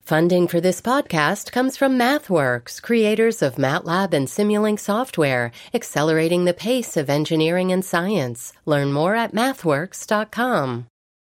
Funding for this podcast comes from MathWorks, creators of MATLAB and Simulink software, accelerating the pace of engineering and science. Learn more at mathworks.com.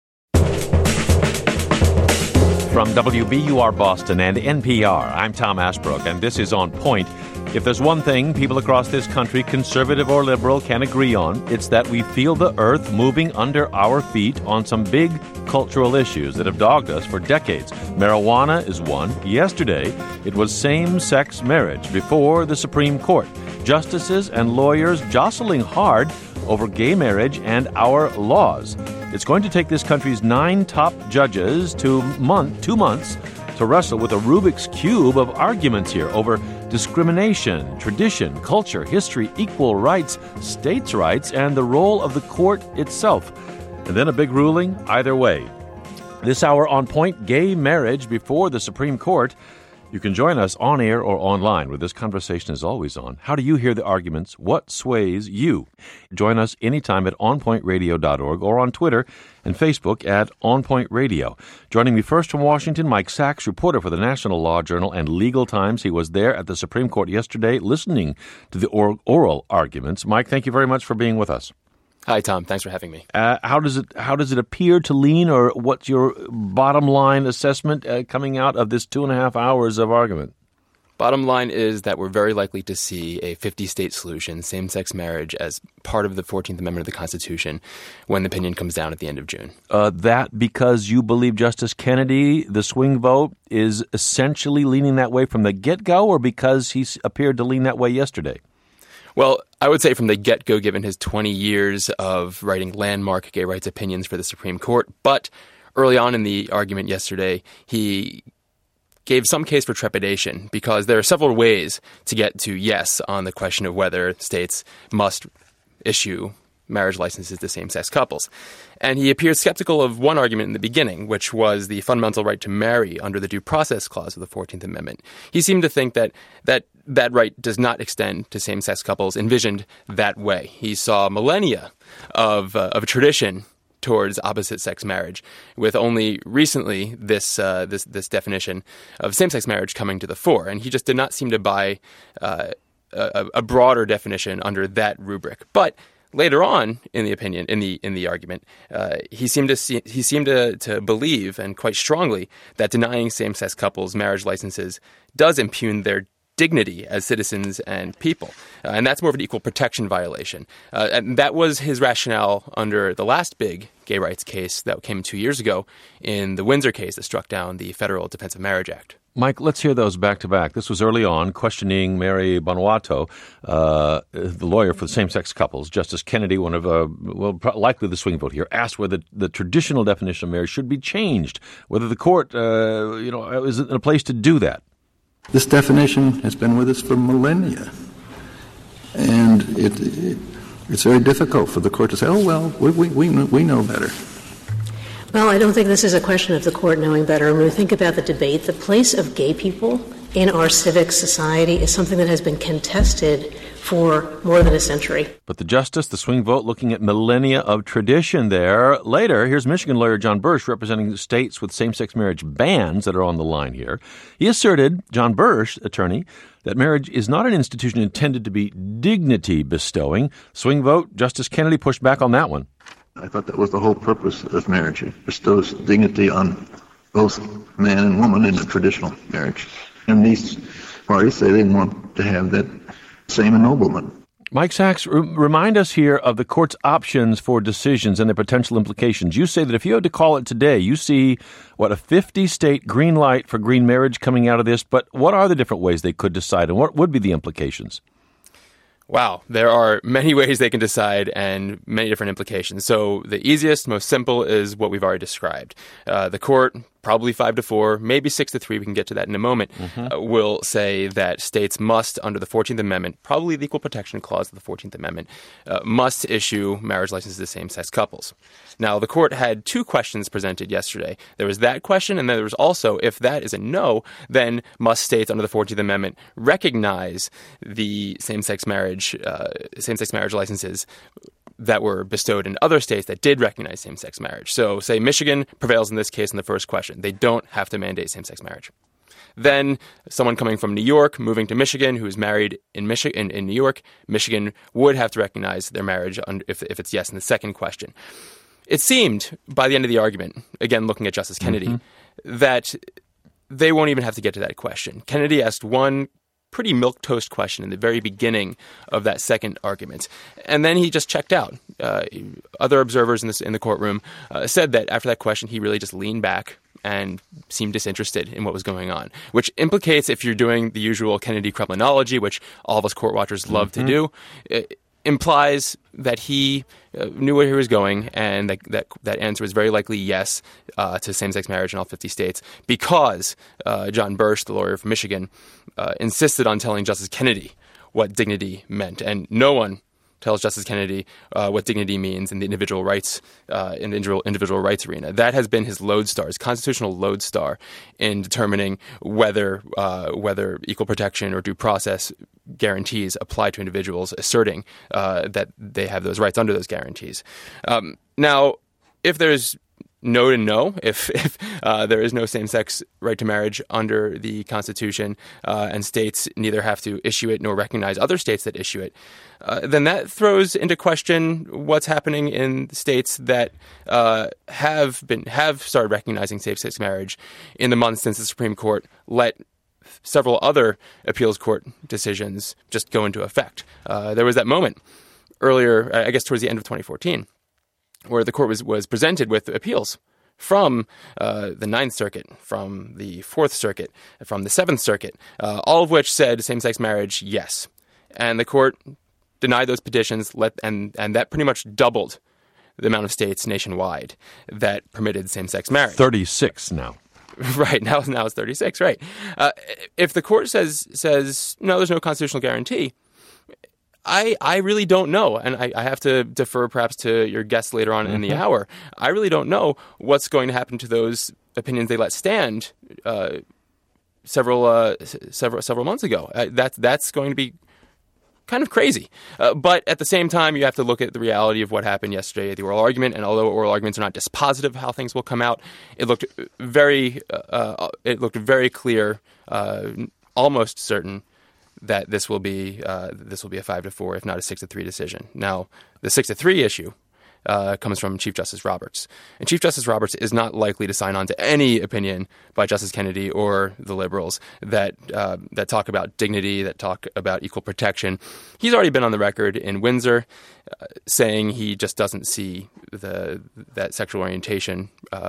From WBUR Boston and NPR, I'm Tom Ashbrook, and this is On Point. If there's one thing people across this country, conservative or liberal, can agree on, it's that we feel the earth moving under our feet on some big cultural issues that have dogged us for decades. Marijuana is one. Yesterday, it was same-sex marriage before the Supreme Court. Justices and lawyers jostling hard over gay marriage and our laws. It's going to take this country's 9 top judges 2 months to wrestle with a Rubik's Cube of arguments here over discrimination, tradition, culture, history, equal rights, states' rights, and the role of the court itself. And then a big ruling either way. This hour on Point, gay marriage before the Supreme Court. You can join us on air or online, where this conversation is always on. How do you hear the arguments? What sways you? Join us anytime at onpointradio.org or on Twitter and Facebook at onpointradio. Joining me first from Washington, Mike Sachs, reporter for the National Law Journal and Legal Times. He was there at the Supreme Court yesterday listening to the oral arguments. Mike, thank you very much for being with us. Hi, Tom. Thanks for having me. How does it appear to lean, or what's your bottom line assessment coming out of this 2.5 hours of argument? Bottom line is that we're very likely to see a 50-state solution, same-sex marriage, as part of the 14th Amendment of the Constitution when the opinion comes down at the end of June. That because you believe Justice Kennedy, the swing vote, is essentially leaning that way from the get-go, or because he appeared to lean that way yesterday? Well, I would say from the get-go, given his 20 years of writing landmark gay rights opinions for the Supreme Court. But early on in the argument yesterday, he gave some case for trepidation because there are several ways to get to yes on the question of whether states must issue marriage licenses to same-sex couples. And he appeared skeptical of one argument in the beginning, which was the fundamental right to marry under the Due Process Clause of the 14th Amendment. He seemed to think that right does not extend to same-sex couples envisioned that way. He saw millennia of a tradition towards opposite-sex marriage, with only recently this definition of same-sex marriage coming to the fore. And he just did not seem to buy a broader definition under that rubric. But later on in the opinion, in the argument, he seemed to believe, and quite strongly, that denying same-sex couples marriage licenses does impugn their dignity as citizens and people. And that's more of an equal protection violation. And that was his rationale under the last big gay rights case that came 2 years ago in the Windsor case that struck down the Federal Defense of Marriage Act. Mike, let's hear those back to back. This was early on, questioning Mary Bonato, the lawyer for the same-sex couples. Justice Kennedy, one of, likely the swing vote here, asked whether the traditional definition of marriage should be changed, whether the court, is in a place to do that. This definition has been with us for millennia, and it's very difficult for the court to say, "Oh well, we know better." Well, I don't think this is a question of the court knowing better. When we think about the debate, the place of gay people in our civic society is something that has been contested for more than a century. But the swing vote, looking at millennia of tradition there. Later, here's Michigan lawyer John Bursch representing states with same-sex marriage bans that are on the line here. He asserted, John Bursch, attorney, that marriage is not an institution intended to be dignity-bestowing. Swing vote, Justice Kennedy pushed back on that one. I thought that was the whole purpose of marriage. It bestows dignity on both man and woman in a traditional marriage. And these parties say they want to have that same ennoblement. Mike Sachs, remind us here of the court's options for decisions and their potential implications. You say that if you had to call it today, you see, a 50-state green light for green marriage coming out of this, but what are the different ways they could decide, and what would be the implications? Wow, there are many ways they can decide and many different implications. So the easiest, most simple is what we've already described. The court, probably 5-4, maybe 6-3, we can get to that in a moment, will say that states must, under the 14th Amendment, probably the Equal Protection Clause of the 14th Amendment, must issue marriage licenses to same-sex couples. Now, the court had 2 questions presented yesterday. There was that question, and then there was also, if that is a no, then must states under the 14th Amendment recognize the same-sex marriage licenses that were bestowed in other states that did recognize same-sex marriage. So, say Michigan prevails in this case in the first question. They don't have to mandate same-sex marriage. Then someone coming from New York, moving to Michigan, who is married in New York, Michigan would have to recognize their marriage if it's yes in the second question. It seemed, by the end of the argument, again looking at Justice Kennedy, that they won't even have to get to that question. Kennedy asked one pretty milquetoast question in the very beginning of that second argument, and then he just checked out. Other observers in the courtroom said that after that question, he really just leaned back and seemed disinterested in what was going on, which implicates, if you're doing the usual Kennedy Kremlinology, which all of us court watchers love to do, it implies that he knew where he was going, and that answer was very likely yes to same-sex marriage in all 50 states, because John Birch, the lawyer from Michigan, insisted on telling Justice Kennedy what dignity meant, and no one tells Justice Kennedy what dignity means in the individual rights individual rights arena. That has been his lodestar, his constitutional lodestar, in determining whether equal protection or due process guarantees apply to individuals asserting that they have those rights under those guarantees. Now, if there's no to no, if there is no same-sex right to marriage under the Constitution, and states neither have to issue it nor recognize other states that issue it, then that throws into question what's happening in states that have started recognizing same-sex marriage in the months since the Supreme Court let several other appeals court decisions just go into effect. There was that moment earlier, I guess towards the end of 2014, where the court was presented with appeals from the Ninth Circuit, from the Fourth Circuit, from the Seventh Circuit, all of which said same-sex marriage, yes. And the court denied those petitions, and that pretty much doubled the amount of states nationwide that permitted same-sex marriage. 36 now. Right, now it's 36, right. If the court says no, there's no constitutional guarantee, I really don't know, and I have to defer perhaps to your guests later on in the hour. I really don't know what's going to happen to those opinions they let stand several months ago. That's going to be kind of crazy. But at the same time, you have to look at the reality of what happened yesterday at the oral argument. And although oral arguments are not dispositive of how things will come out, it looked very clear, almost certain, that this will be a 5-4, if not a 6-3 decision. Now, the 6-3 issue comes from Chief Justice Roberts. And Chief Justice Roberts is not likely to sign on to any opinion by Justice Kennedy or the liberals that talk about dignity, that talk about equal protection. He's already been on the record in Windsor saying he just doesn't see that sexual orientation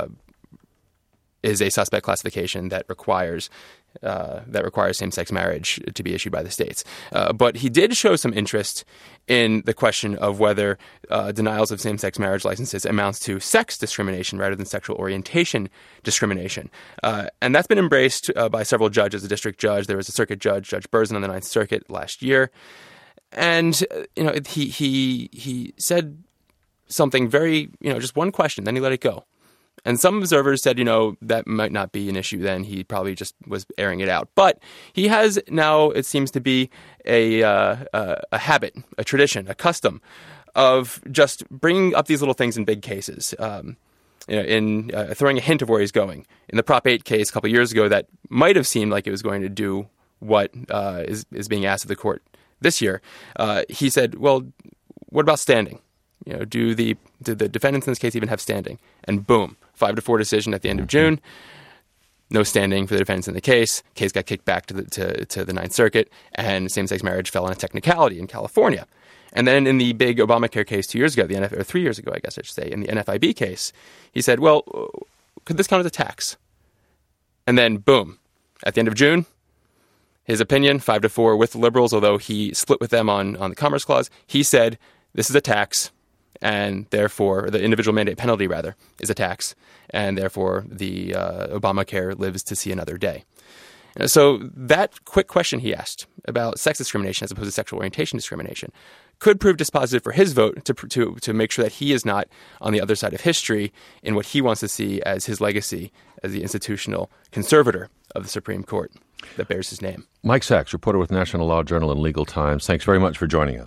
is a suspect classification that requires same-sex marriage to be issued by the states. But he did show some interest in the question of whether denials of same-sex marriage licenses amounts to sex discrimination rather than sexual orientation discrimination. And that's been embraced by several judges. A district judge, there was a circuit judge, Judge Berzin on the Ninth Circuit last year. And he said something very, just one question, then he let it go. And some observers said, that might not be an issue then. He probably just was airing it out. But he has now, it seems to be a habit, a tradition, a custom of just bringing up these little things in big cases, in throwing a hint of where he's going. In the Prop 8 case a couple of years ago, that might have seemed like it was going to do what is being asked of the court this year. He said, well, what about standing? Do the defendants in this case even have standing? And boom, 5-4 decision at the end of June. No standing for the defendants in the case. Case got kicked back to the Ninth Circuit, and same-sex marriage fell on a technicality in California. And then in the big Obamacare case 2 years ago, or 3 years ago, I guess I should say, in the NFIB case, he said, well, could this count as a tax? And then boom, at the end of June, his opinion, 5-4 with the liberals, although he split with them on the Commerce Clause, he said, this is a tax. And therefore, the individual mandate penalty, rather, is a tax. And therefore, the Obamacare lives to see another day. So that quick question he asked about sex discrimination as opposed to sexual orientation discrimination could prove dispositive for his vote to make sure that he is not on the other side of history in what he wants to see as his legacy as the institutional conservator of the Supreme Court that bears his name. Mike Sachs, reporter with National Law Journal and Legal Times. Thanks very much for joining us.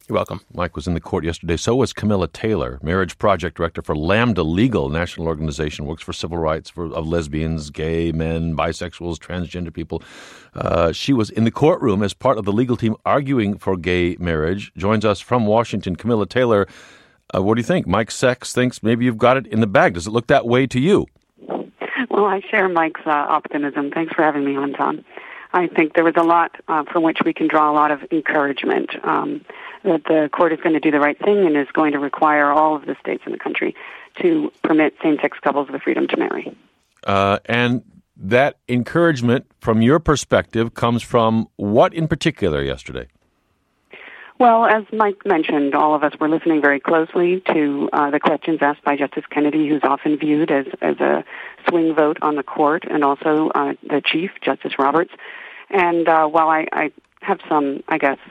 You're welcome. Mike was in the court yesterday. So was Camilla Taylor, marriage project director for Lambda Legal, national organization, works for civil rights of lesbians, gay men, bisexuals, transgender people. She was in the courtroom as part of the legal team arguing for gay marriage. Joins us from Washington, Camilla Taylor. What do you think? Mike Sachs thinks maybe you've got it in the bag. Does it look that way to you? Well, I share Mike's optimism. Thanks for having me on, Tom. I think there was a lot from which we can draw a lot of encouragement that the court is going to do the right thing and is going to require all of the states in the country to permit same-sex couples the freedom to marry. And that encouragement, from your perspective, comes from what in particular yesterday? Well, as Mike mentioned, all of us were listening very closely to the questions asked by Justice Kennedy, who's often viewed as a swing vote on the court, and also the Chief, Justice Roberts. And while I have some,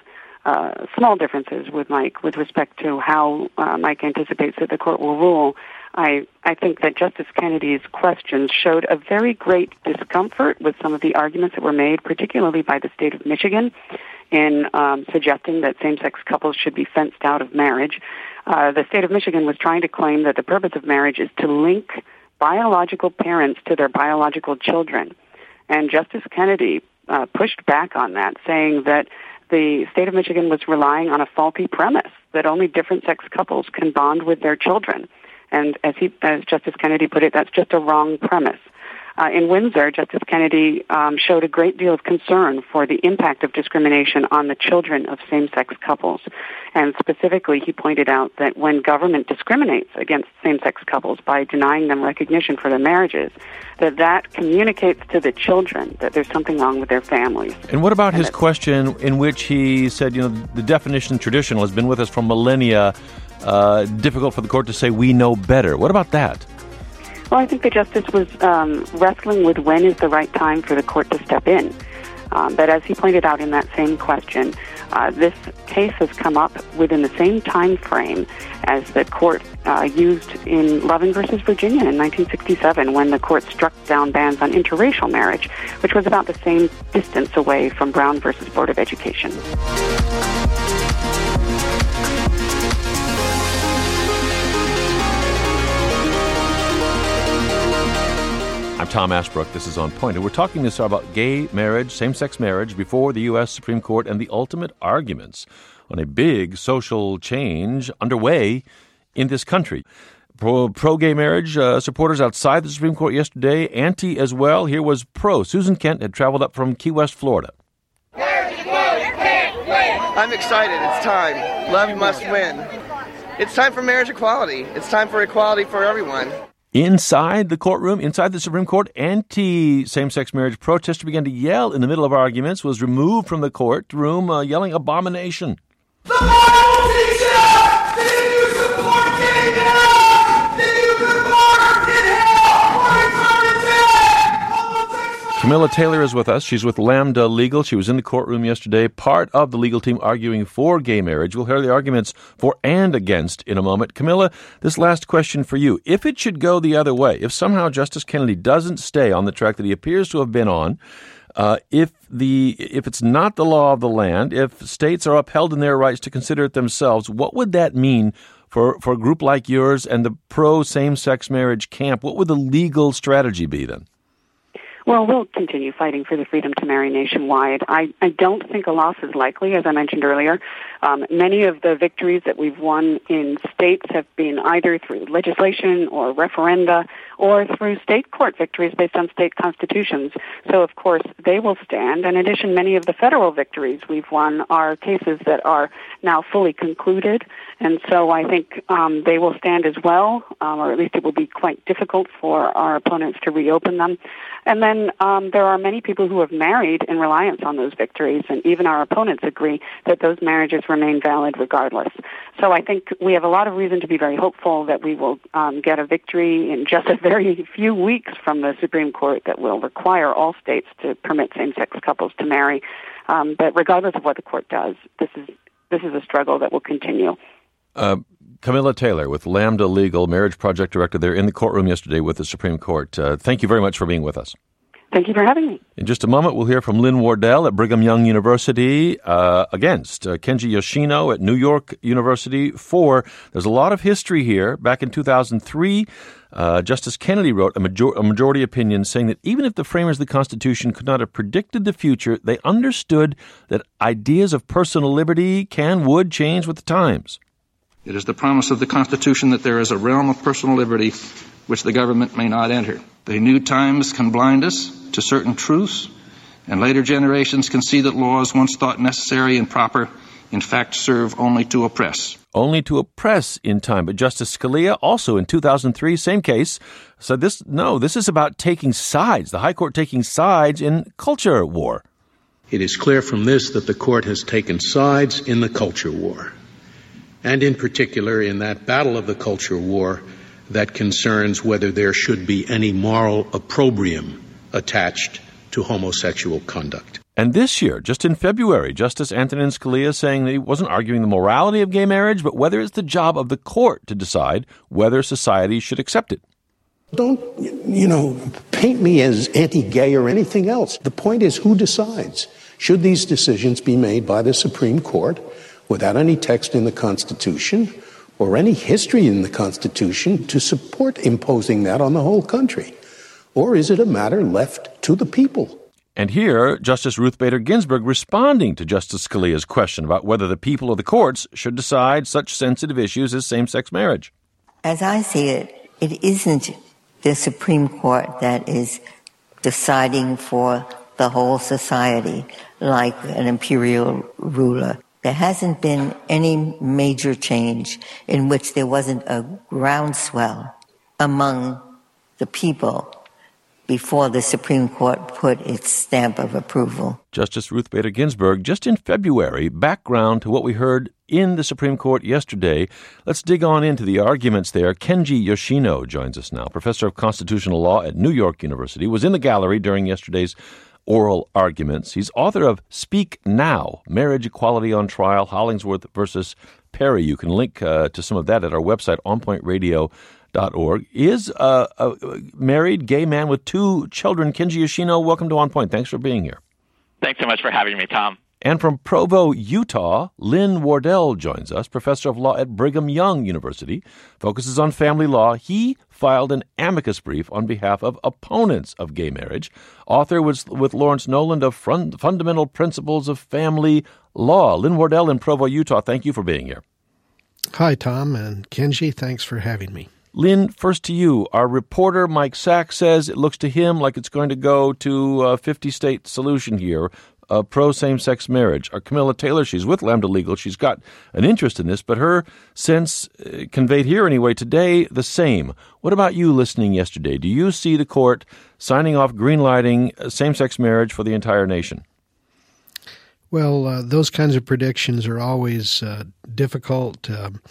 small differences with Mike with respect to how Mike anticipates that the court will rule, I think that Justice Kennedy's questions showed a very great discomfort with some of the arguments that were made, particularly by the state of Michigan, in suggesting that same-sex couples should be fenced out of marriage. The state of Michigan was trying to claim that the purpose of marriage is to link biological parents to their biological children. And Justice Kennedy pushed back on that, saying that the state of Michigan was relying on a faulty premise, that only different-sex couples can bond with their children. And as Justice Kennedy put it, that's just a wrong premise. In Windsor, Justice Kennedy showed a great deal of concern for the impact of discrimination on the children of same-sex couples. And specifically, he pointed out that when government discriminates against same-sex couples by denying them recognition for their marriages, that communicates to the children that there's something wrong with their families. And what about his question in which he said, the definition traditional has been with us for millennia, difficult for the court to say we know better. What about that? Well, I think the justice was wrestling with when is the right time for the court to step in. But as he pointed out in that same question, this case has come up within the same time frame as the court used in Loving versus Virginia in 1967, when the court struck down bans on interracial marriage, which was about the same distance away from Brown versus Board of Education. I'm Tom Ashbrook. This is On Point. And we're talking this about gay marriage, same-sex marriage, before the U.S. Supreme Court and the ultimate arguments on a big social change underway in this country. Pro-gay marriage supporters outside the Supreme Court yesterday, anti as well. Here was pro. Susan Kent had traveled up from Key West, Florida. I'm excited. It's time. Love must win. It's time for marriage equality. It's time for equality for everyone. Inside the courtroom, inside the Supreme Court, anti-same-sex marriage protester began to yell in the middle of arguments, was removed from the courtroom, yelling abomination. The Bible teaches that if you support gay marriage, then you could burn in hell for eternity. Camilla Taylor is with us. She's with Lambda Legal. She was in the courtroom yesterday, part of the legal team arguing for gay marriage. We'll hear the arguments for and against in a moment. Camilla, this last question for you. If it should go the other way, if somehow Justice Kennedy doesn't stay on the track that he appears to have been on, if it's not the law of the land, if states are upheld in their rights to consider it themselves, what would that mean for a group like yours and the pro-same-sex marriage camp? What would the legal strategy be then? Well, we'll continue fighting for the freedom to marry nationwide. I don't think a loss is likely, as I mentioned earlier. Many of the victories that we've won in states have been either through legislation or referenda or through state court victories based on state constitutions. So, of course, they will stand. In addition, many of the federal victories we've won are cases that are now fully concluded. And so I think they will stand as well, or at least it will be quite difficult for our opponents to reopen them. And then there are many people who have married in reliance on those victories, and even our opponents agree that those marriages remain valid regardless. So I think we have a lot of reason to be very hopeful that we will get a victory in just a very few weeks from the Supreme Court that will require all states to permit same-sex couples to marry. But regardless of what the court does, this is a struggle that will continue. Camilla Taylor with Lambda Legal, marriage project director there in the courtroom yesterday with the Supreme Court. Thank you very much for being with us. Thank you for having me. In just a moment, we'll hear from Lynn Wardell at Brigham Young University against Kenji Yoshino at New York University. There's a lot of history here. Back in 2003, Justice Kennedy wrote a majority opinion saying that even if the framers of the Constitution could not have predicted the future, they understood that ideas of personal liberty would change with the times. It is the promise of the Constitution that there is a realm of personal liberty which the government may not enter. They knew times can blind us to certain truths, and later generations can see that laws once thought necessary and proper, in fact, serve only to oppress. Only to oppress in time. But Justice Scalia, also in 2003, same case, said this is about taking sides, the High Court taking sides in culture war. It is clear from this that the Court has taken sides in the culture war, and in particular in that battle of the culture war that concerns whether there should be any moral opprobrium attached to homosexual conduct. And this year, just in February, Justice Antonin Scalia saying that he wasn't arguing the morality of gay marriage, but whether it's the job of the court to decide whether society should accept it. Don't, paint me as anti-gay or anything else. The point is who decides. Should these decisions be made by the Supreme Court without any text in the Constitution or any history in the Constitution to support imposing that on the whole country? Or is it a matter left to the people? And here, Justice Ruth Bader Ginsburg responding to Justice Scalia's question about whether the people or the courts should decide such sensitive issues as same-sex marriage. As I see it, it isn't the Supreme Court that is deciding for the whole society like an imperial ruler. There hasn't been any major change in which there wasn't a groundswell among the people before the Supreme Court put its stamp of approval. Justice Ruth Bader Ginsburg, just in February, background to what we heard in the Supreme Court yesterday. Let's dig on into the arguments there. Kenji Yoshino joins us now, professor of constitutional law at New York University, was in the gallery during yesterday's oral arguments. He's author of Speak Now, Marriage Equality on Trial, Hollingsworth versus Perry. You can link to some of that at our website, onpointradio.org. Is a married gay man with 2 children. Kenji Yoshino, welcome to On Point. Thanks for being here. Thanks so much for having me, Tom. And from Provo, Utah, Lynn Wardell joins us, professor of law at Brigham Young University, focuses on family law. He filed an amicus brief on behalf of opponents of gay marriage. Author was with Lawrence Noland of Fundamental Principles of Family Law. Lynn Wardell in Provo, Utah, thank you for being here. Hi, Tom, and Kenji, thanks for having me. Lynn, first to you. Our reporter, Mike Sachs, says it looks to him like it's going to go to a 50-state solution here, pro-same-sex marriage. Our Camilla Taylor, she's with Lambda Legal. She's got an interest in this, but her sense, conveyed here anyway today, the same. What about you listening yesterday? Do you see the court signing off, green-lighting same-sex marriage for the entire nation? Well, those kinds of predictions are always difficult.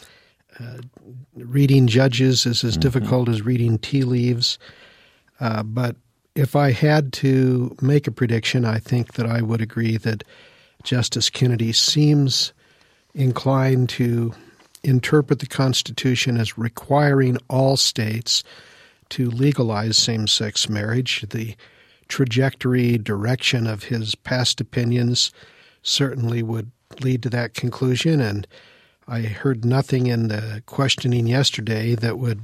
Reading judges is as difficult as reading tea leaves. But if I had to make a prediction, I think that I would agree that Justice Kennedy seems inclined to interpret the Constitution as requiring all states to legalize same-sex marriage. The trajectory, direction of his past opinions certainly would lead to that conclusion, and I heard nothing in the questioning yesterday that would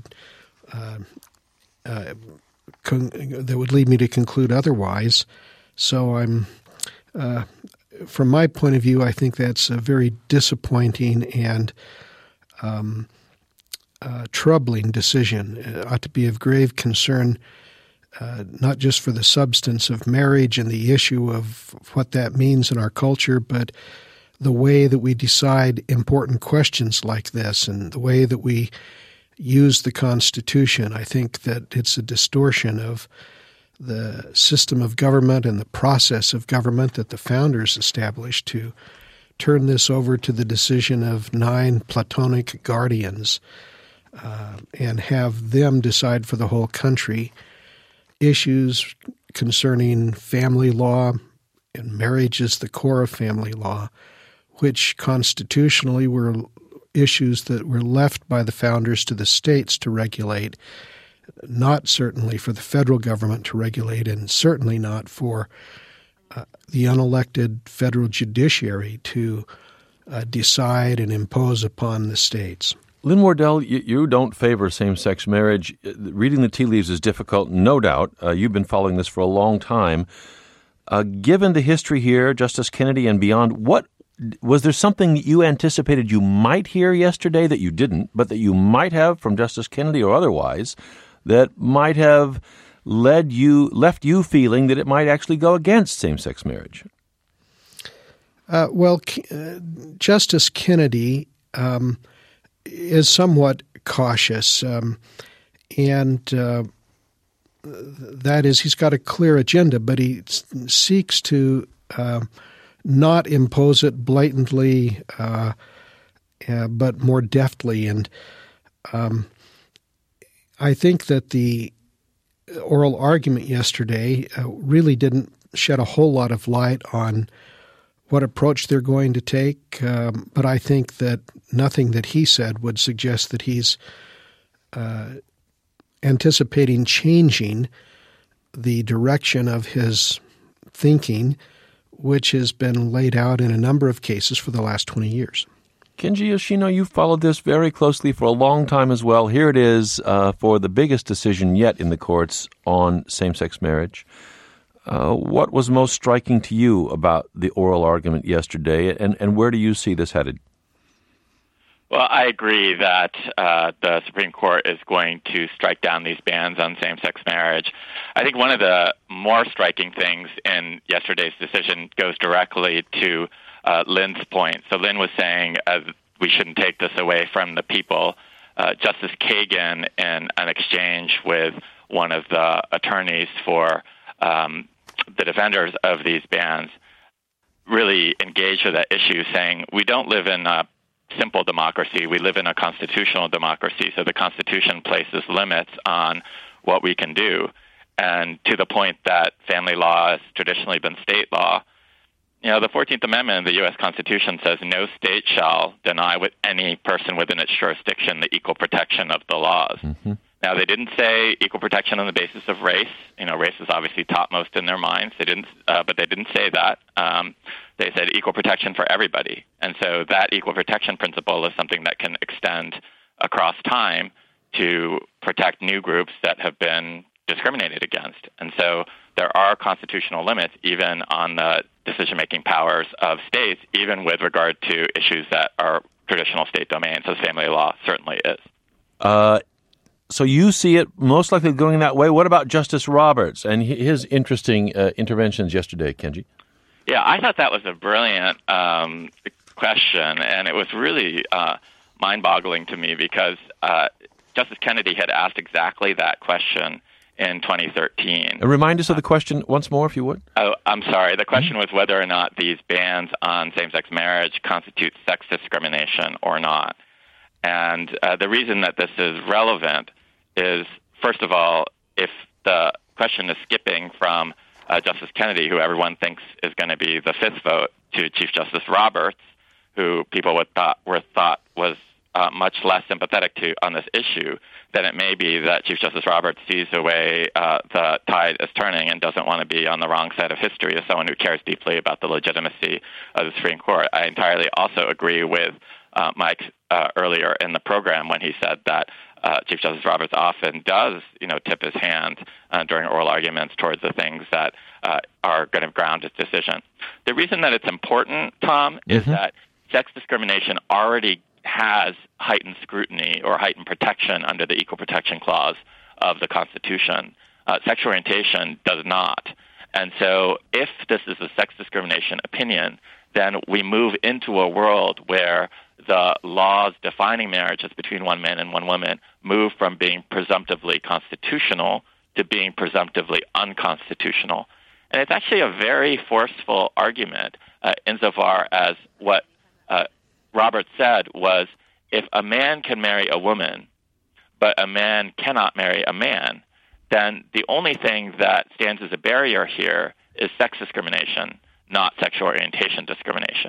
lead me to conclude otherwise. So I'm, from my point of view, I think that's a very disappointing and troubling decision. It ought to be of grave concern, not just for the substance of marriage and the issue of what that means in our culture, but the way that we decide important questions like this and the way that we use the Constitution. I think that it's a distortion of the system of government and the process of government that the founders established to turn this over to the decision of 9 Platonic guardians and have them decide for the whole country issues concerning family law, and marriage is the core of family law, which constitutionally were issues that were left by the founders to the states to regulate. not certainly for the federal government to regulate, and certainly not for the unelected federal judiciary to decide and impose upon the states. Lynn Wardell, you don't favor same-sex marriage. Reading the tea leaves is difficult, no doubt. You've been following this for a long time. Given the history here, Justice Kennedy and beyond, was there something that you anticipated you might hear yesterday that you didn't, but that you might have from Justice Kennedy or otherwise, that might have left you feeling that it might actually go against same-sex marriage? Justice Kennedy is somewhat cautious, and that is, he's got a clear agenda, but he seeks to not impose it blatantly, but more deftly. And I think that the oral argument yesterday really didn't shed a whole lot of light on what approach they're going to take, but I think that nothing that he said would suggest that he's anticipating changing the direction of his thinking, which has been laid out in a number of cases for the last 20 years. Kenji Yoshino, you've followed this very closely for a long time as well. Here it is for the biggest decision yet in the courts on same-sex marriage. What was most striking to you about the oral argument yesterday, and where do you see this headed? Well, I agree that the Supreme Court is going to strike down these bans on same-sex marriage. I think one of the more striking things in yesterday's decision goes directly to Lynn's point. So Lynn was saying we shouldn't take this away from the people. Justice Kagan, in an exchange with one of the attorneys for the defenders of these bans, really engaged with that issue, saying we don't live in a simple democracy. We live in a constitutional democracy, so the Constitution places limits on what we can do. And to the point that family law has traditionally been state law, the 14th Amendment of the U.S. Constitution says no state shall deny with any person within its jurisdiction the equal protection of the laws. Mm-hmm. Now, they didn't say equal protection on the basis of race. Race is obviously topmost in their minds. But they didn't say that. They said equal protection for everybody. And so that equal protection principle is something that can extend across time to protect new groups that have been discriminated against. And so there are constitutional limits even on the decision-making powers of states, even with regard to issues that are traditional state domains, as family law certainly is. So you see it most likely going that way. What about Justice Roberts and his interesting interventions yesterday, Kenji? Yeah, I thought that was a brilliant question, and it was really mind-boggling to me because Justice Kennedy had asked exactly that question in 2013. Remind us of the question once more, if you would. Oh, I'm sorry. The question was whether or not these bans on same-sex marriage constitute sex discrimination or not. And the reason that this is relevant is, first of all, if the question is skipping from Justice Kennedy, who everyone thinks is going to be the fifth vote, to Chief Justice Roberts, who people thought was much less sympathetic to on this issue, then it may be that Chief Justice Roberts sees the way the tide is turning and doesn't want to be on the wrong side of history as someone who cares deeply about the legitimacy of the Supreme Court. I entirely also agree with Mike earlier in the program when he said that Chief Justice Roberts often does, tip his hand during oral arguments towards the things that are going to ground his decision. The reason that it's important, Tom, is that sex discrimination already has heightened scrutiny or heightened protection under the Equal Protection Clause of the Constitution. Sexual orientation does not. And so if this is a sex discrimination opinion, then we move into a world where the laws defining marriages between one man and one woman move from being presumptively constitutional to being presumptively unconstitutional. And it's actually a very forceful argument insofar as what Roberts said was, if a man can marry a woman, but a man cannot marry a man, then the only thing that stands as a barrier here is sex discrimination, not sexual orientation discrimination.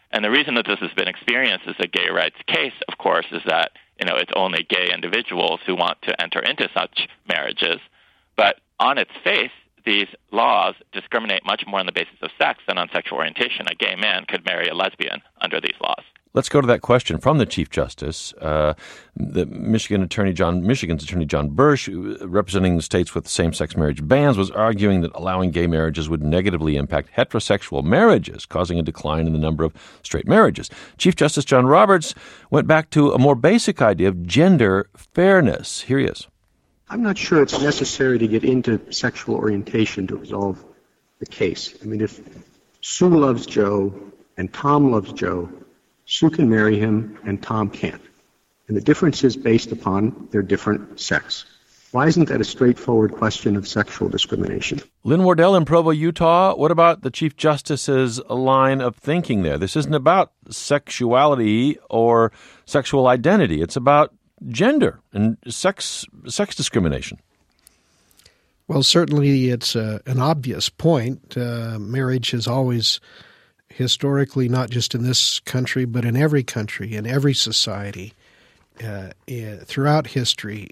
And the reason that this has been experienced as a gay rights case, of course, is that it's only gay individuals who want to enter into such marriages. But on its face, these laws discriminate much more on the basis of sex than on sexual orientation. A gay man could marry a lesbian under these laws. Let's go to that question from the Chief Justice. Michigan's Attorney John Bursch, representing the states with same-sex marriage bans, was arguing that allowing gay marriages would negatively impact heterosexual marriages, causing a decline in the number of straight marriages. Chief Justice John Roberts went back to a more basic idea of gender fairness. Here he is. I'm not sure it's necessary to get into sexual orientation to resolve the case. I mean, if Sue loves Joe and Tom loves Joe, Sue can marry him and Tom can't. And the difference is based upon their different sex. Why isn't that a straightforward question of sexual discrimination? Lynn Wardell in Provo, Utah. What about the Chief Justice's line of thinking there? This isn't about sexuality or sexual identity. It's about gender and sex discrimination. Well, certainly it's an obvious point. Marriage has always, historically, not just in this country, but in every country, in every society, throughout history,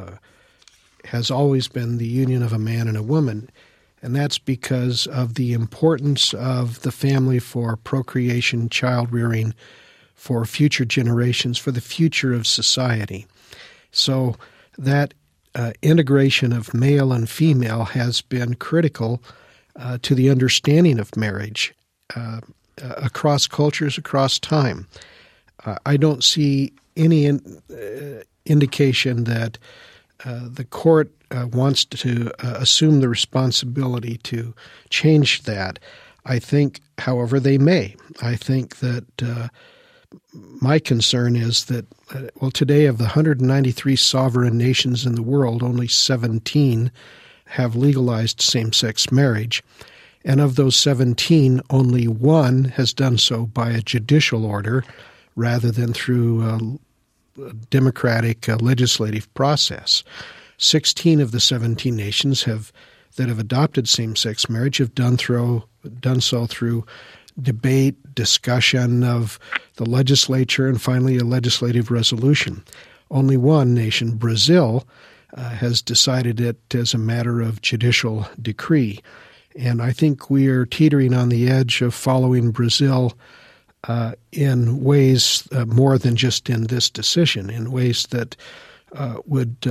has always been the union of a man and a woman. And that's because of the importance of the family for procreation, child rearing, for future generations, for the future of society. So that integration of male and female has been critical to the understanding of marriage across cultures, across time. I don't see any indication that the court wants to assume the responsibility to change that. I think, however, they may. I think that my concern is that, today of the 193 sovereign nations in the world, only 17 have legalized same-sex marriage. And of those 17, only one has done so by a judicial order rather than through a democratic legislative process. 16 of the 17 nations that have adopted same-sex marriage have done so through debate, discussion of the legislature, and finally a legislative resolution. Only one nation, Brazil, has decided it as a matter of judicial decree. And I think we are teetering on the edge of following Brazil in ways more than just in this decision, in ways that would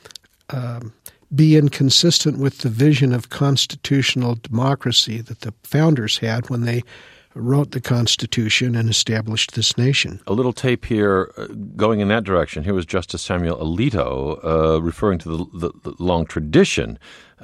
be inconsistent with the vision of constitutional democracy that the founders had when they wrote the Constitution and established this nation. A little tape here going in that direction. Here was Justice Samuel Alito referring to the long tradition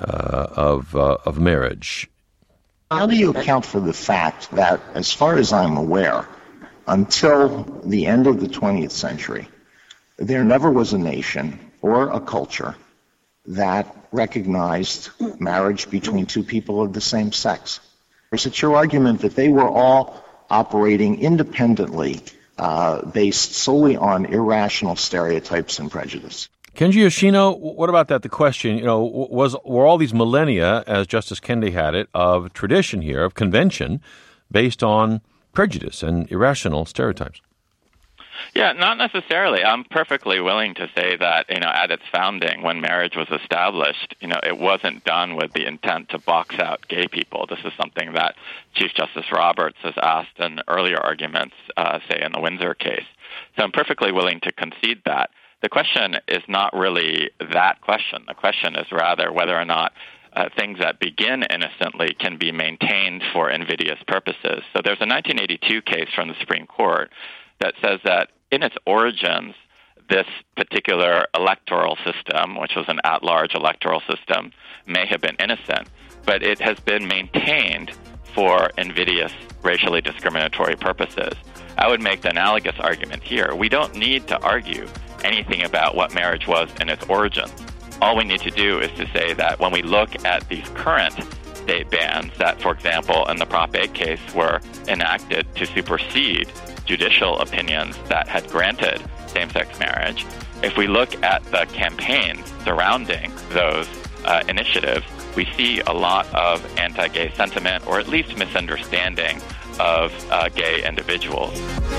of marriage. How do you account for the fact that, as far as I'm aware, until the end of the 20th century, there never was a nation or a culture that recognized marriage between two people of the same sex? Or is it your argument that they were all operating independently, based solely on irrational stereotypes and prejudice? Kenji Yoshino, what about that? The question, were all these millennia, as Justice Kennedy had it, of tradition here, of convention, based on prejudice and irrational stereotypes? Yeah, not necessarily. I'm perfectly willing to say that, at its founding, when marriage was established, it wasn't done with the intent to box out gay people. This is something that Chief Justice Roberts has asked in earlier arguments, say in the Windsor case. So I'm perfectly willing to concede that. The question is not really that question. The question is rather whether or not things that begin innocently can be maintained for invidious purposes. So there's a 1982 case from the Supreme Court that says that in its origins, this particular electoral system, which was an at-large electoral system, may have been innocent, but it has been maintained for invidious, racially discriminatory purposes. I would make the analogous argument here. We don't need to argue anything about what marriage was in its origins. All we need to do is to say that when we look at these current state bans that, for example, in the Prop 8 case were enacted to supersede judicial opinions that had granted same-sex marriage, if we look at the campaigns surrounding those initiatives, we see a lot of anti-gay sentiment, or at least misunderstanding of gay individuals.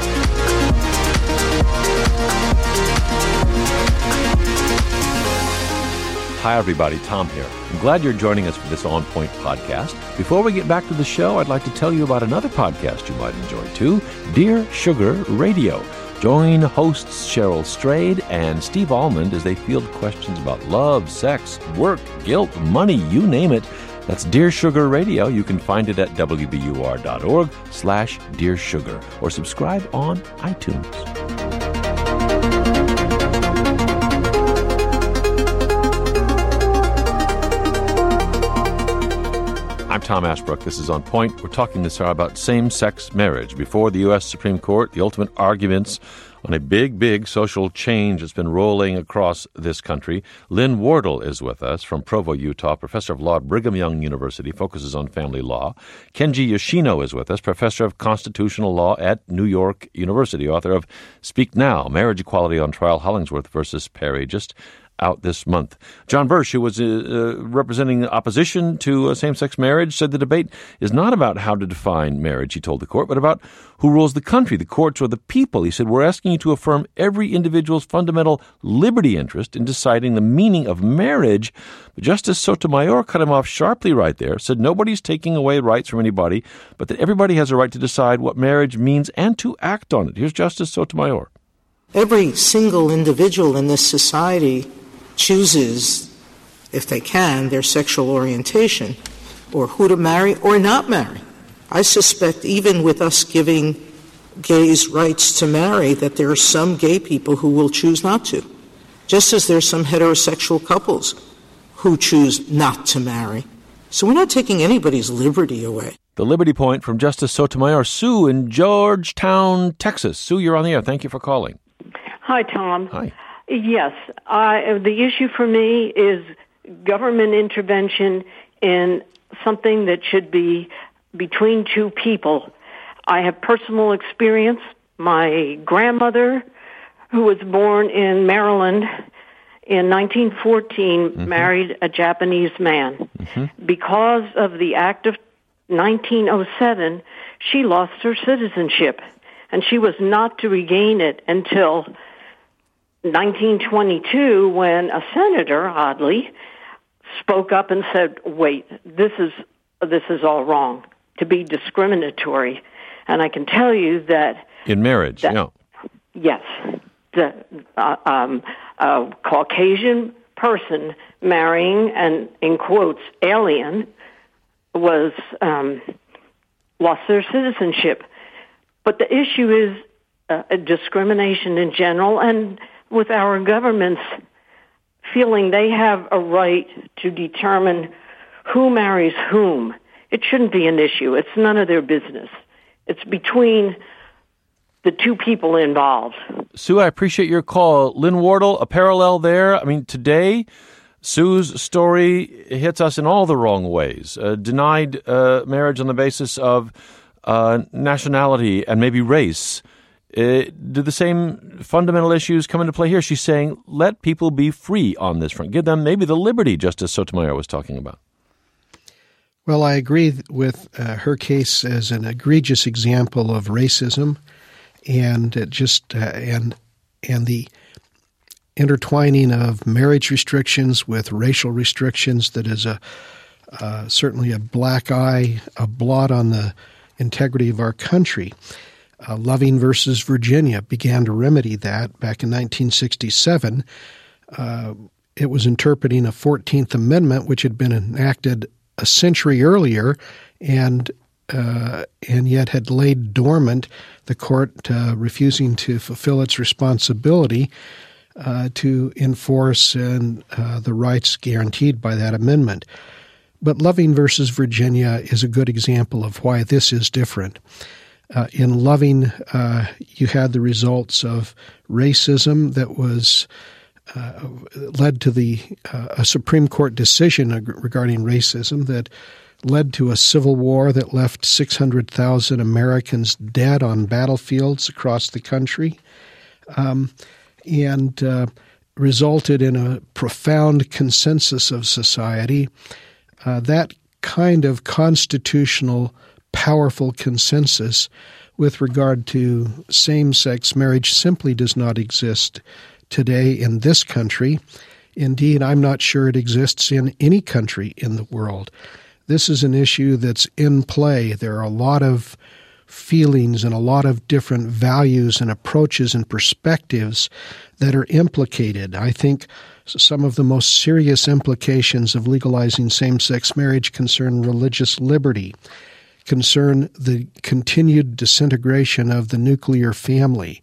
Hi, everybody. Tom here. I'm glad you're joining us for this On Point podcast. Before we get back to the show, I'd like to tell you about another podcast you might enjoy, too, Dear Sugar Radio. Join hosts Cheryl Strayed and Steve Almond as they field questions about love, sex, work, guilt, money, you name it. That's Dear Sugar Radio. You can find it at wbur.org/Dear Sugar or subscribe on iTunes. I'm Tom Ashbrook. This is On Point. We're talking this hour about same-sex marriage. Before the U.S. Supreme Court, the ultimate arguments on a big social change that's been rolling across this country. Lynn Wardle is with us from Provo, Utah, professor of law at Brigham Young University, focuses on family law. Kenji Yoshino is with us, professor of constitutional law at New York University, author of Speak Now, Marriage Equality on Trial, Hollingsworth versus Perry, just out this month. John Birch, who was representing opposition to same-sex marriage, said the debate is not about how to define marriage, he told the court, but about who rules the country, the courts or the people. He said, we're asking you to affirm every individual's fundamental liberty interest in deciding the meaning of marriage. But Justice Sotomayor cut him off sharply right there, said nobody's taking away rights from anybody, but that everybody has a right to decide what marriage means and to act on it. Here's Justice Sotomayor. Every single individual in this society chooses, if they can, their sexual orientation or who to marry or not marry. I suspect even with us giving gays rights to marry that there are some gay people who will choose not to, just as there's some heterosexual couples who choose not to marry. So we're not taking anybody's liberty away. The Liberty Point from Justice Sotomayor. Sue in Georgetown, Texas. Sue, you're on the air. Thank you for calling. Hi, Tom. Hi. Yes, the issue for me is government intervention in something that should be between two people. I have personal experience. My grandmother, who was born in Maryland in 1914, married a Japanese man. Because of the Act of 1907, she lost her citizenship, and she was not to regain it until 1922, when a senator, oddly, spoke up and said, wait, this is all wrong, to be discriminatory. And I can tell you that... In marriage, Yes. A Caucasian person marrying an, in quotes, alien was lost their citizenship. But the issue is discrimination in general, and with our governments feeling they have a right to determine who marries whom. It shouldn't be an issue. It's none of their business. It's between the two people involved. Sue, I appreciate your call. Lynn Wardle, a parallel there. I mean, today, Sue's story hits us in all the wrong ways. Denied marriage on the basis of nationality and maybe race. Do the same fundamental issues come into play here? She's saying, let people be free on this front. Give them maybe the liberty Justice Sotomayor was talking about. Well, I agree with her case as an egregious example of racism and and the intertwining of marriage restrictions with racial restrictions that is certainly a black eye, a blot on the integrity of our country. Loving versus Virginia began to remedy that back in 1967. It was interpreting a 14th Amendment, which had been enacted a century earlier, and yet had laid dormant, the court refusing to fulfill its responsibility to enforce the rights guaranteed by that amendment. But Loving versus Virginia is a good example of why this is different. In Loving, you had the results of racism that was led to a Supreme Court decision regarding racism that led to a civil war that left 600,000 Americans dead on battlefields across the country, and resulted in a profound consensus of society That kind of constitutional, powerful consensus with regard to same-sex marriage simply does not exist today in this country. Indeed, I'm not sure it exists in any country in the world. This is an issue that's in play. There are a lot of feelings and a lot of different values and approaches and perspectives that are implicated. I think some of the most serious implications of legalizing same-sex marriage concern religious liberty, concern the continued disintegration of the nuclear family,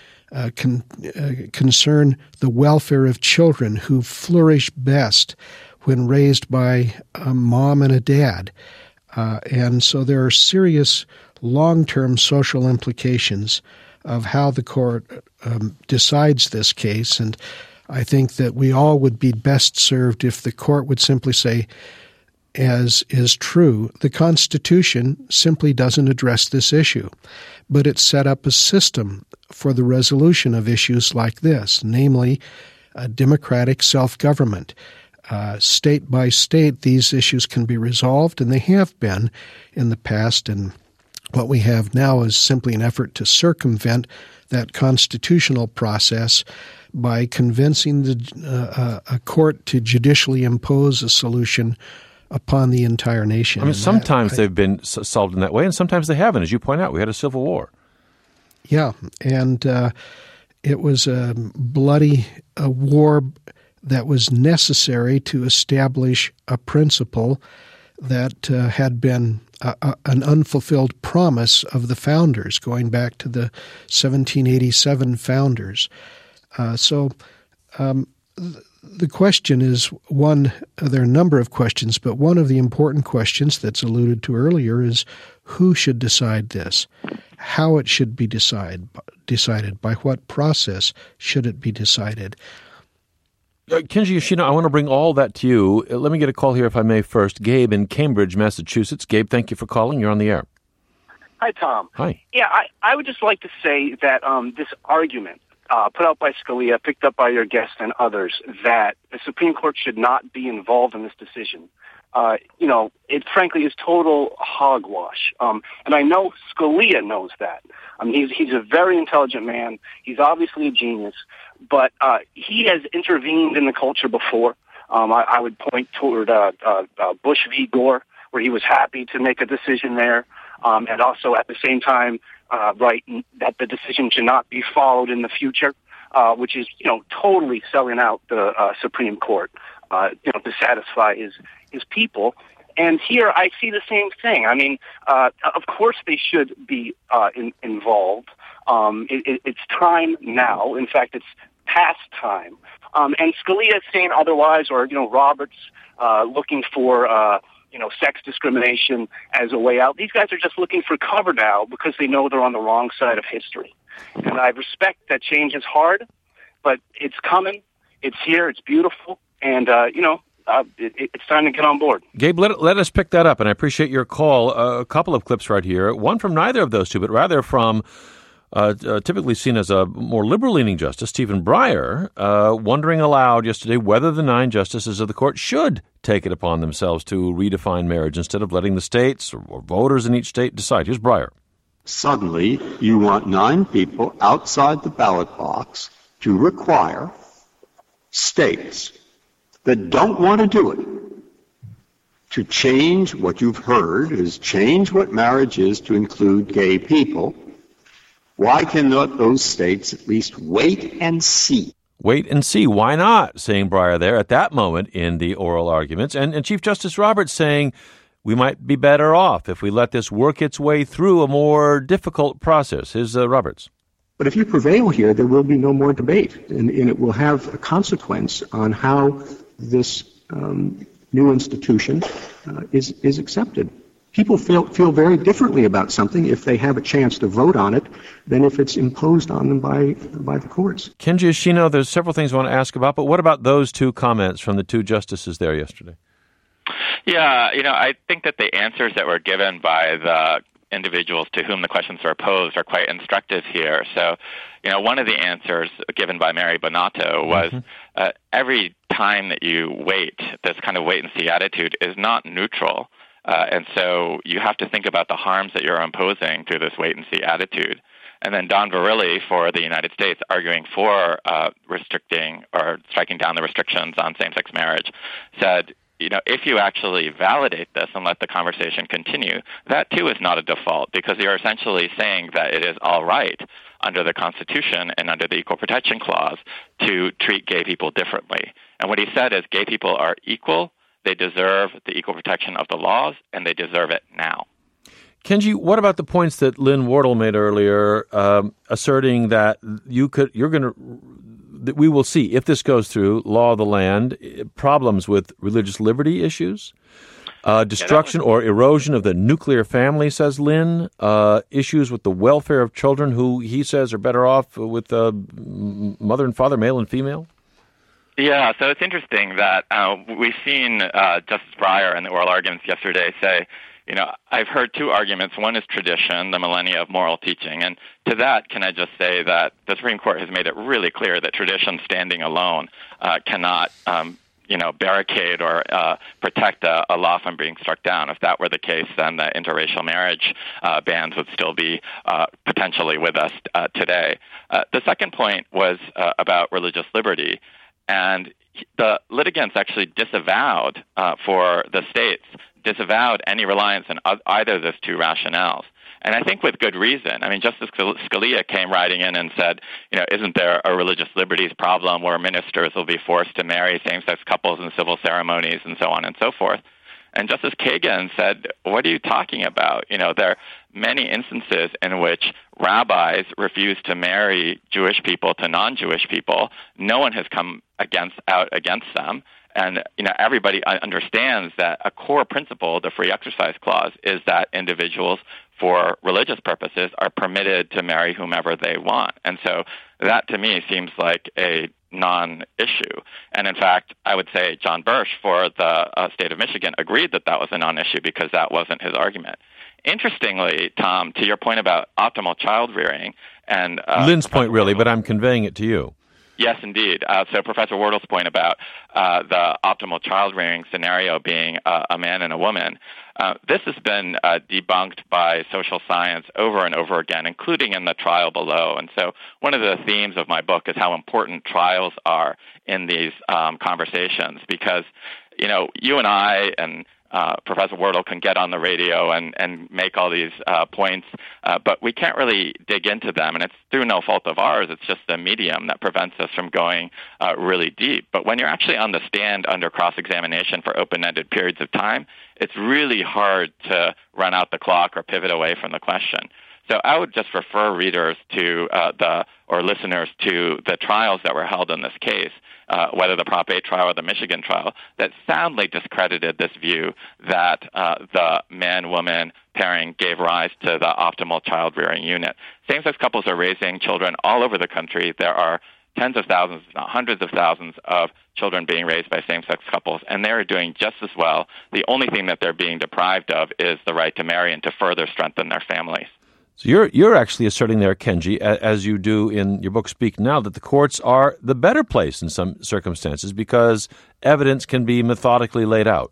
concern the welfare of children who flourish best when raised by a mom and a dad. And so there are serious long-term social implications of how the court decides this case. And I think that we all would be best served if the court would simply say, as is true, the Constitution simply doesn't address this issue, but it set up a system for the resolution of issues like this, namely democratic self-government. State by state, these issues can be resolved, and they have been in the past, and what we have now is simply an effort to circumvent that constitutional process by convincing a court to judicially impose a solution upon the entire nation. I mean, sometimes they've been solved in that way, and sometimes they haven't. As you point out, we had a civil war. Yeah, and it was a bloody war that was necessary to establish a principle that had been an unfulfilled promise of the founders, going back to the 1787 founders. So the question is one, there are a number of questions, but one of the important questions that's alluded to earlier is who should decide this, how it should be decided, by what process should it be decided. Kenji Yoshino, I want to bring all that to you. Let me get a call here, if I may, first. Gabe in Cambridge, Massachusetts. Gabe, thank you for calling. You're on the air. Hi, Tom. Hi. Yeah, I would just like to say that this argument put out by Scalia, picked up by your guest and others, that the Supreme Court should not be involved in this decision, it frankly is total hogwash. And I know Scalia knows that. He's a very intelligent man. He's obviously a genius, but he has intervened in the culture before. I would point toward Bush v. Gore, where he was happy to make a decision there, and also at the same time that the decision should not be followed in the future, which is totally selling out the Supreme Court to satisfy his people. And here I see the same thing. I mean, of course they should be involved. It's time now. In fact, it's past time. And Scalia is saying otherwise, or Roberts looking for sex discrimination as a way out. These guys are just looking for cover now because they know they're on the wrong side of history. And I respect that change is hard, but it's coming. It's here. It's beautiful. And it's time to get on board. Gabe, let us pick that up, and I appreciate your call. A couple of clips right here, one from neither of those two, but rather from typically seen as a more liberal-leaning justice, Stephen Breyer, wondering aloud yesterday whether the 9 justices of the court should take it upon themselves to redefine marriage instead of letting the states or voters in each state decide. Here's Breyer. Suddenly, you want 9 people outside the ballot box to require states that don't want to do it to change what you've heard is change what marriage is to include gay people. Why cannot those states at least wait and see? Wait and see. Why not? Saying Breyer there at that moment in the oral arguments. And Chief Justice Roberts saying we might be better off if we let this work its way through a more difficult process. Here's Roberts. But if you prevail here, there will be no more debate, and it will have a consequence on how this new institution is accepted. People feel very differently about something if they have a chance to vote on it than if it's imposed on them by the courts. Kenji Yoshino, there's several things I want to ask about, but what about those 2 comments from the 2 justices there yesterday? Yeah, I think that the answers that were given by the individuals to whom the questions are posed are quite instructive here. So, one of the answers given by Mary Bonato was every time that you wait, this kind of wait-and-see attitude is not neutral. And so you have to think about the harms that you're imposing through this wait-and-see attitude. And then Don Verrilli for the United States, arguing for restricting or striking down the restrictions on same-sex marriage, said, if you actually validate this and let the conversation continue, that too is not a default, because you're essentially saying that it is all right under the Constitution and under the Equal Protection Clause to treat gay people differently. And what he said is gay people are equal, they deserve the equal protection of the laws, and they deserve it now. Kenji, what about the points that Lynn Wardle made earlier, asserting that that we will see, if this goes through, law of the land, problems with religious liberty issues, destruction or erosion of the nuclear family, says Lynn, issues with the welfare of children who he says are better off with mother and father, male and female? Yeah, so it's interesting that we've seen Justice Breyer in the oral arguments yesterday say, I've heard two arguments. One is tradition, the millennia of moral teaching. And to that, can I just say that the Supreme Court has made it really clear that tradition standing alone cannot, barricade or protect a law from being struck down. If that were the case, then the interracial marriage bans would still be potentially with us today. The second point was about religious liberty. And the litigants actually disavowed for the states, disavowed any reliance on either of those two rationales. And I think with good reason. I mean, Justice Scalia came writing in and said, isn't there a religious liberties problem where ministers will be forced to marry same-sex couples in civil ceremonies and so on and so forth? And Justice Kagan said, what are you talking about? There are many instances in which rabbis refuse to marry Jewish people to non-Jewish people. No one has come out against them. And, everybody understands that a core principle of the Free Exercise Clause is that individuals, for religious purposes, are permitted to marry whomever they want. And so that, to me, seems like a non-issue. And in fact, I would say John Birch for the state of Michigan agreed that that was a non-issue because that wasn't his argument. Interestingly, Tom, to your point about optimal child rearing and Lynn's point, really, but I'm conveying it to you. Yes, indeed. So Professor Wardle's point about the optimal child rearing scenario being a man and a woman, this has been debunked by social science over and over again, including in the trial below. And so one of the themes of my book is how important trials are in these conversations, because, you and I and Professor Wardle can get on the radio and make all these points, but we can't really dig into them, and it's through no fault of ours. It's just the medium that prevents us from going really deep. But when you're actually on the stand under cross-examination for open-ended periods of time, it's really hard to run out the clock or pivot away from the question. So I would just refer readers to or listeners to the trials that were held in this case, whether the Prop 8 trial or the Michigan trial, that soundly discredited this view that the man-woman pairing gave rise to the optimal child-rearing unit. Same-sex couples are raising children all over the country. There are tens of thousands, if not hundreds of thousands of children being raised by same-sex couples, and they're doing just as well. The only thing that they're being deprived of is the right to marry and to further strengthen their families. So you're actually asserting there, Kenji, as you do in your book Speak Now, that the courts are the better place in some circumstances because evidence can be methodically laid out.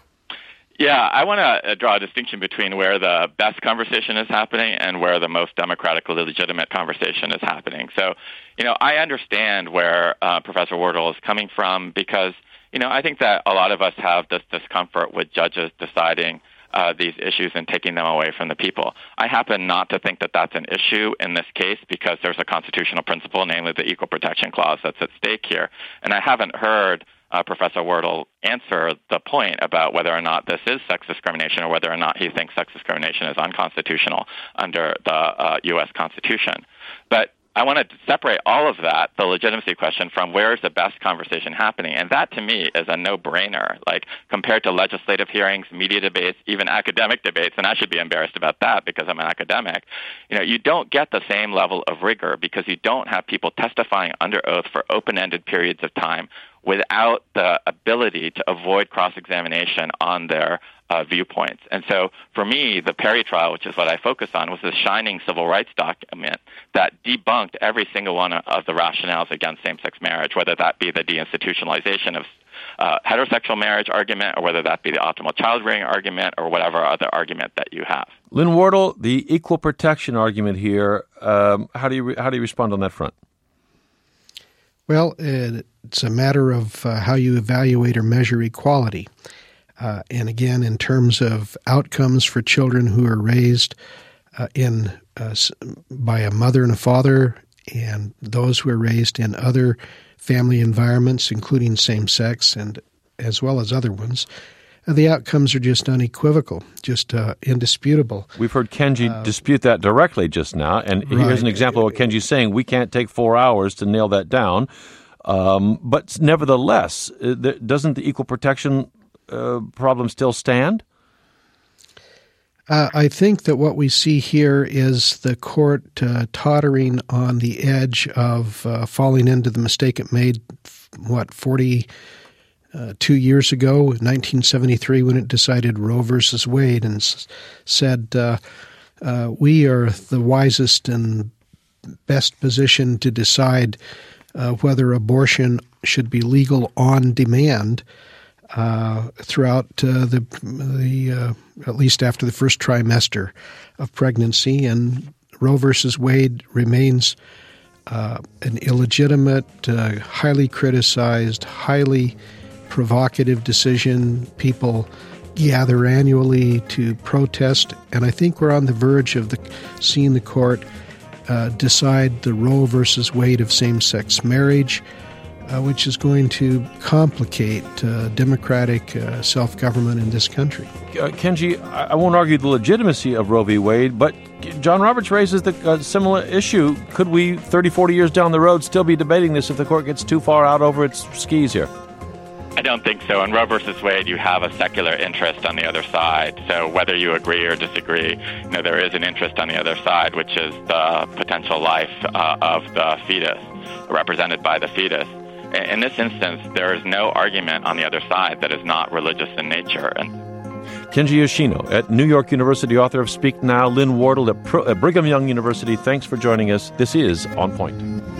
Yeah, I want to draw a distinction between where the best conversation is happening and where the most democratically legitimate conversation is happening. So, I understand where Professor Wardle is coming from because, I think that a lot of us have this discomfort with judges deciding these issues and taking them away from the people. I happen not to think that that's an issue in this case because there's a constitutional principle, namely the Equal Protection Clause, that's at stake here. And I haven't heard Professor Wardle answer the point about whether or not this is sex discrimination or whether or not he thinks sex discrimination is unconstitutional under the U.S. Constitution. But I want to separate all of that, the legitimacy question, from where is the best conversation happening. And that, to me, is a no-brainer, like compared to legislative hearings, media debates, even academic debates. And I should be embarrassed about that because I'm an academic. You don't get the same level of rigor because you don't have people testifying under oath for open-ended periods of time without the ability to avoid cross-examination on their viewpoints. And so for me, the Perry trial, which is what I focus on, was a shining civil rights document that debunked every single one of the rationales against same-sex marriage, whether that be the deinstitutionalization of heterosexual marriage argument, or whether that be the optimal child-rearing argument, or whatever other argument that you have. Lynn Wardle, the equal protection argument here, how do you respond on that front? Well, it's a matter of how you evaluate or measure equality. And again, in terms of outcomes for children who are raised by a mother and a father, and those who are raised in other family environments, including same-sex and as well as other ones, the outcomes are just unequivocal, just indisputable. We've heard Kenji dispute that directly just now, and here's an example of what Kenji's saying. We can't take 4 hours to nail that down, but nevertheless, doesn't the equal protection problem still stand? I think that what we see here is the court tottering on the edge of falling into the mistake it made, 42 years ago, 1973, when it decided Roe versus Wade and said, we are the wisest and best positioned to decide whether abortion should be legal on demand throughout at least after the first trimester of pregnancy, and Roe versus Wade remains an illegitimate, highly criticized, highly provocative decision. People gather annually to protest, and I think we're on the verge of seeing the court decide the Roe versus Wade of same-sex marriage, which is going to complicate democratic self-government in this country. Kenji, I won't argue the legitimacy of Roe v. Wade, but John Roberts raises the similar issue. Could we, 30, 40 years down the road, still be debating this if the court gets too far out over its skis here? I don't think so. In Roe versus Wade, you have a secular interest on the other side. So whether you agree or disagree, there is an interest on the other side, which is the potential life of the fetus, represented by the fetus. In this instance, there is no argument on the other side that is not religious in nature. Kenji Yoshino at New York University, author of Speak Now. Lynn Wardle at Brigham Young University, thanks for joining us. This is On Point.